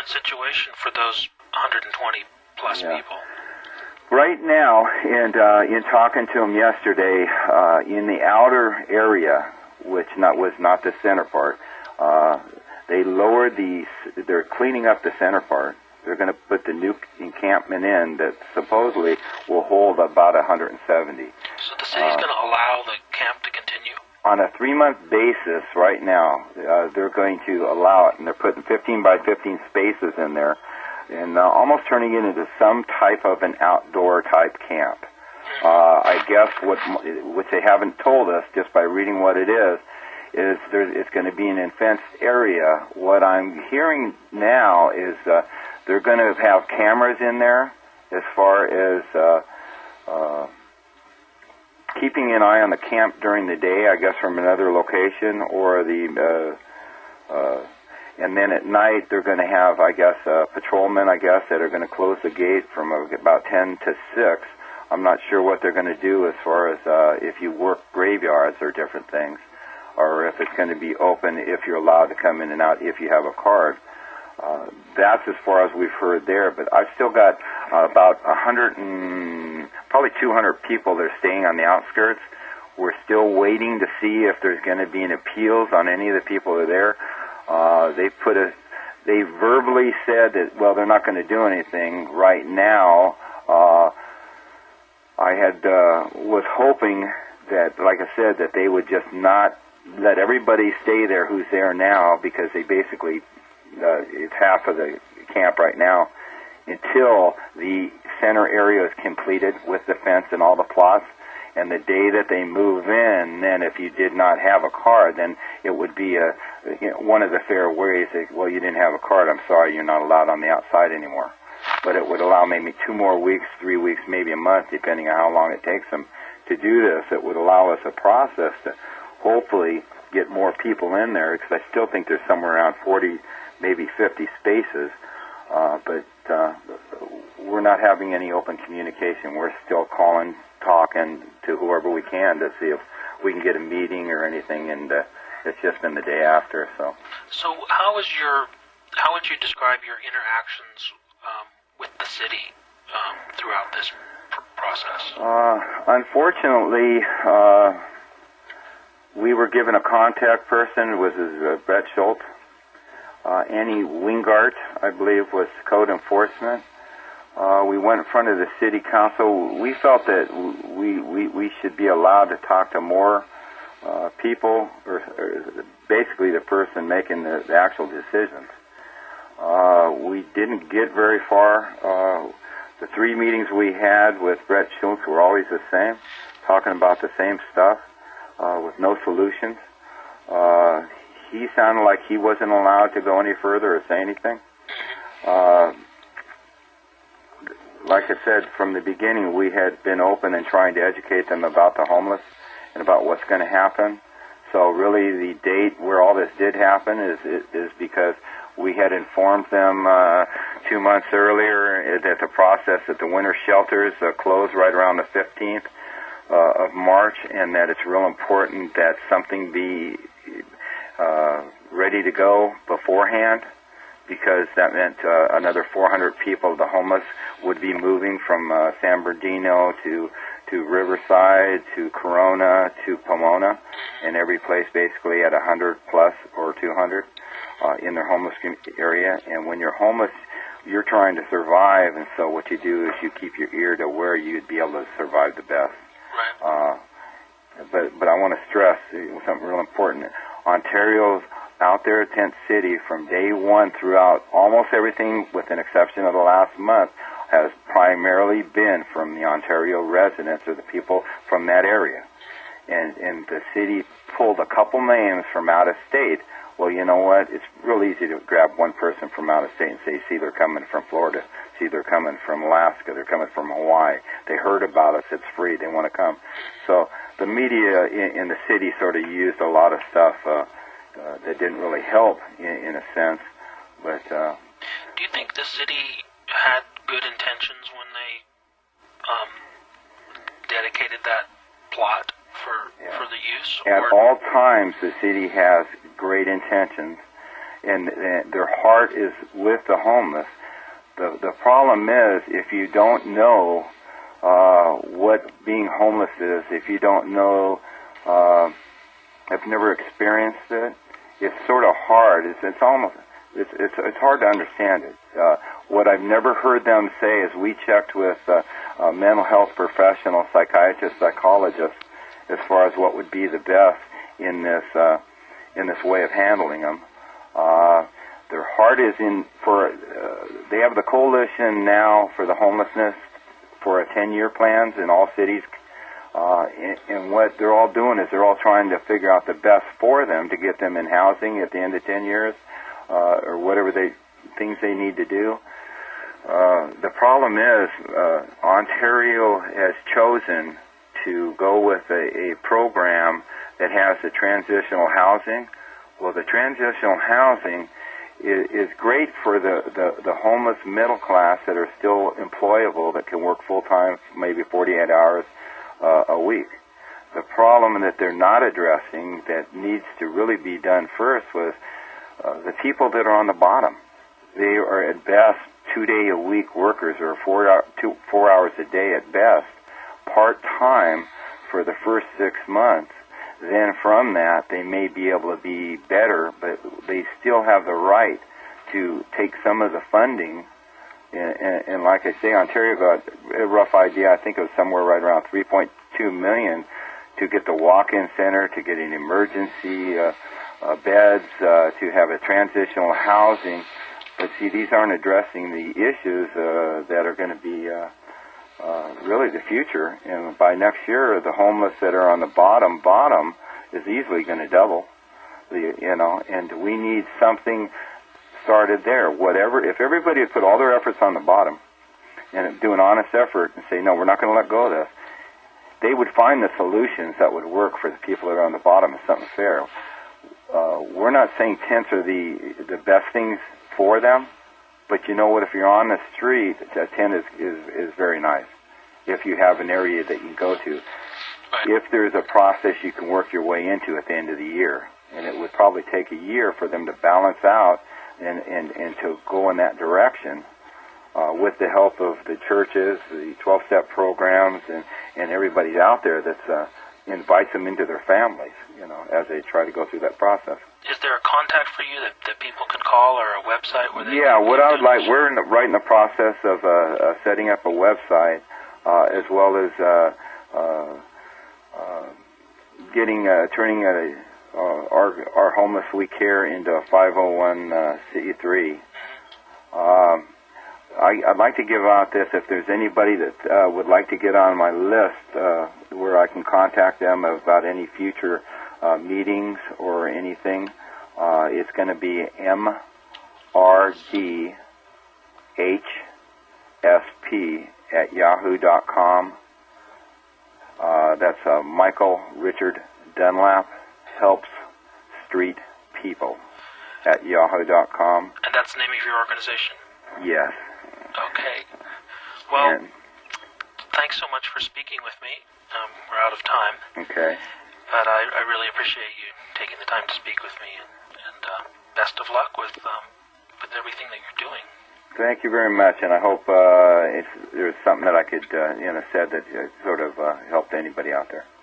current situation for those 120 plus people? Right now, and in talking to them yesterday, in the outer area, which was not the center part, they lowered they're cleaning up the center part. They're going to put the new encampment in that supposedly will hold about 170. So the city's going to allow the camp to continue? On a 3-month basis right now, they're going to allow it, and they're putting 15 by 15 spaces in there, and almost turning it into some type of an outdoor type camp. I guess which they haven't told us, just by reading what it is it's going to be an fenced area. What I'm hearing now is they're going to have cameras in there as far as keeping an eye on the camp during the day, I guess from another location, or and then at night they're going to have, I guess, patrolmen, I guess, that are going to close the gate from about 10 to 6. I'm not sure what they're going to do as far as if you work graveyards or different things, or if it's going to be open if you're allowed to come in and out if you have a card. That's as far as we've heard there, but I've still got about 100 and probably 200 people that are staying on the outskirts. We're still waiting to see if there's going to be any appeals on any of the people that are there. They verbally said that, well, they're not going to do anything right now. I was hoping that, like I said, that they would just not let everybody stay there who's there now, because they basically, it's half of the camp right now, until the center area is completed with the fence and all the plots. And the day that they move in, then if you did not have a card, then it would be one of the fair ways that, well, you didn't have a card, I'm sorry, you're not allowed on the outside anymore. But it would allow maybe 2 more weeks, 3 weeks, maybe a month, depending on how long it takes them to do this. It would allow us a process to hopefully get more people in there, because I still think there's somewhere around 40, maybe 50 spaces. But we're not having any open communication. We're still talking to whoever we can to see if we can get a meeting or anything, and it's just been the day after. So how would you describe your interactions with the city throughout this process? Unfortunately, we were given a contact person. It was Brett Schultz. Annie Wingart, I believe, was code enforcement. We went in front of the city council. We felt that we should be allowed to talk to more people, or basically the person making the actual decisions. We didn't get very far. The 3 meetings we had with Brett Schultz were always the same, talking about the same stuff with no solutions. He sounded like he wasn't allowed to go any further or say anything. Like I said, from the beginning, we had been open and trying to educate them about the homeless and about what's going to happen. So really the date where all this did happen is because we had informed them 2 months earlier that the process at the winter shelters closed right around the 15th of March, and that it's real important that something be ready to go beforehand, because that meant another 400 people, the homeless, would be moving from San Bernardino to Riverside, to Corona, to Pomona, and every place basically at 100 plus or 200 in their homeless area. And when you're homeless, you're trying to survive, and so what you do is you keep your ear to where you'd be able to survive the best. Right. But I want to stress something real important. Ontario's out there at Tent City from day one throughout almost everything, with an exception of the last month, has primarily been from the Ontario residents or the people from that area. And the city pulled a couple names from out of state. Well, you know what? It's real easy to grab one person from out of state and say, see, they're coming from Florida. See, they're coming from Alaska. They're coming from Hawaii. They heard about us. It's free. They want to come. So the media in the city sort of used a lot of stuff that didn't really help in a sense. But do you think the city had good intentions when they dedicated that plot for the use? At all times, the city has great intentions. and their heart is with the homeless. The problem is, if you don't know what being homeless is, if you don't know, have never experienced it, it's sort of hard. It's hard to understand it. What I've never heard them say is, we checked with mental health professionals, psychiatrists, psychologists, as far as what would be the best in this way of handling them. Their heart is in for. They have the coalition now for the homelessness for a 10-year plans in all cities, and what they're all doing is they're all trying to figure out the best for them to get them in housing at the end of 10 years, or whatever things they need to do. The problem is Ontario has chosen to go with a program that has the transitional housing. Well, the transitional housing is great for the homeless middle class that are still employable, that can work full-time, maybe 48 hours a week. The problem that they're not addressing that needs to really be done first was the people that are on the bottom. They are at best 2-day-a-week workers, or 4 hours a day at best, part-time for the first 6 months. Then from that, they may be able to be better, but they still have the right to take some of the funding. And like I say, Ontario got a rough idea. I think it was somewhere right around $3.2 million to get the walk-in center, to get an emergency beds, to have a transitional housing. But see, these aren't addressing the issues that are going to be really the future. And by next year, the homeless that are on the bottom is easily going to double. And we need something started there. If everybody would put all their efforts on the bottom and do an honest effort and say, no, we're not going to let go of this, they would find the solutions that would work for the people that are on the bottom as something fair. We're not saying tents are the best things for them, but you know what? If you're on the street, a tent is very nice. If you have an area that you can go to, if there's a process you can work your way into at the end of the year, and it would probably take a year for them to balance out and to go in that direction, with the help of the churches, the 12-step programs, and everybody out there that invites them into their families, as they try to go through that process. Is there a contact for you that people can call, or a website where they? Yeah, what I would like, we're right in the process of setting up a website, as well as turning our Homeless We Care into a 501c3. I'd like to give out this, if there's anybody that would like to get on my list, where I can contact them about any future meetings or anything. It's going to be mrdhsp@yahoo.com. That's Michael Richard Dunlap Helps Street People @yahoo.com. And that's the name of your organization? Yes. Okay. Well, thanks so much for speaking with me. We're out of time. Okay. But I really appreciate you taking the time to speak with me, and best of luck with everything that you're doing. Thank you very much, and I hope there's something that I could, said that sort of helped anybody out there.